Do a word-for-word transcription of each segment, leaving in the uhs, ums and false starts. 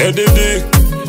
Eddie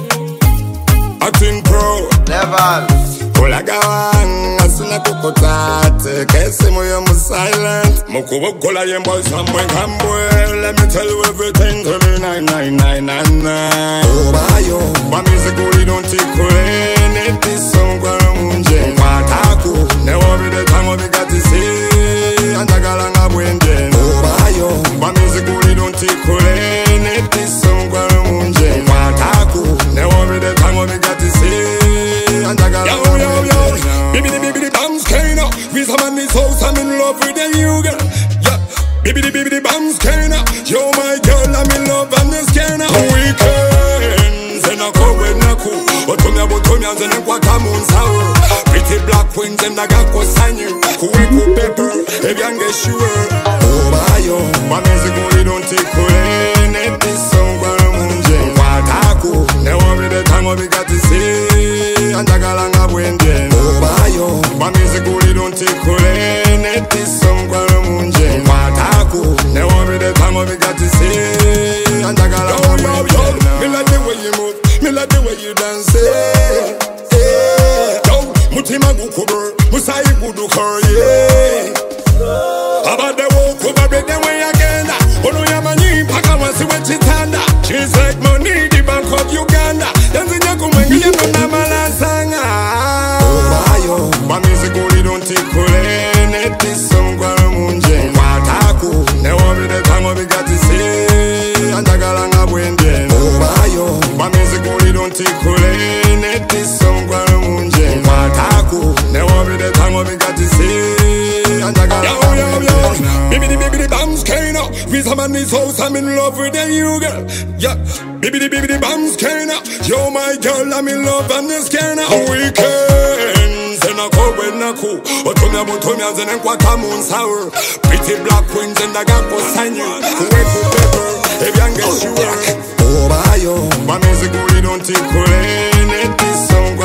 Acting pro Level Olagawang asuna kukotate Kesi moyo mu silent Mukubo kola yembo samwe kambwe Let me tell you everything to me nine nine nine nine nine Oh bayo Wa music we don't take when it is song kwa munje Mwataku Newo bide tango bigati si Andagala nga bwende Oh bayo Wa music we don't take when it is song kwa munje Mwataku Newo bide tango bigati si Andagala nga bwende Bibidi bibidi bam skena, with a man is house, I'm in love with the you girl. Yeah, bibidi bibidi bam skena, yo my girl, I'm in love and the skena. Weekends and I go with Naku, but to me about to me and then what I'm on sour. Pretty black queens and I got what's on you. Who we cook pepper, if you get sure. Oh my yo, my music we don't take away. Net this song for a munje. Wataku, never be the time we got to see. And I got a nga bwende. My music we don't take away. Net this song kwa munje. Wataku never be the time we got to see. And I got a nga bwende. Me like the way you move, me like the way you dance. Hey, hey. Yo, mutima gukuber, musai guduker, yeah. About the walk over break them way again. Olo ya mani paka wasi wechitanda. She's like money the Bank of Uganda. Dancing yakumengi ya mna malasanga. My music we don't take away. Net this song kwa munje. Wataku never be the time we got to see. Andagala nga bwende. My music we don't take away. Net this song kwa munje. Wataku never be the time we got to see. Andagala nga bwende. Bibidi bibidi bam skena, with a man is house, I'm in love with the you girl. Yeah, bibidi bibidi bam skena, yo my girl, I'm in love and the skena. Weekends and I go with Naku, but to me about to me and then what I'm on sour. Pretty black queens and I got what's on you. Who wait for pepper, if you get sure. Oh my yo, my music we don't take away. Net this song.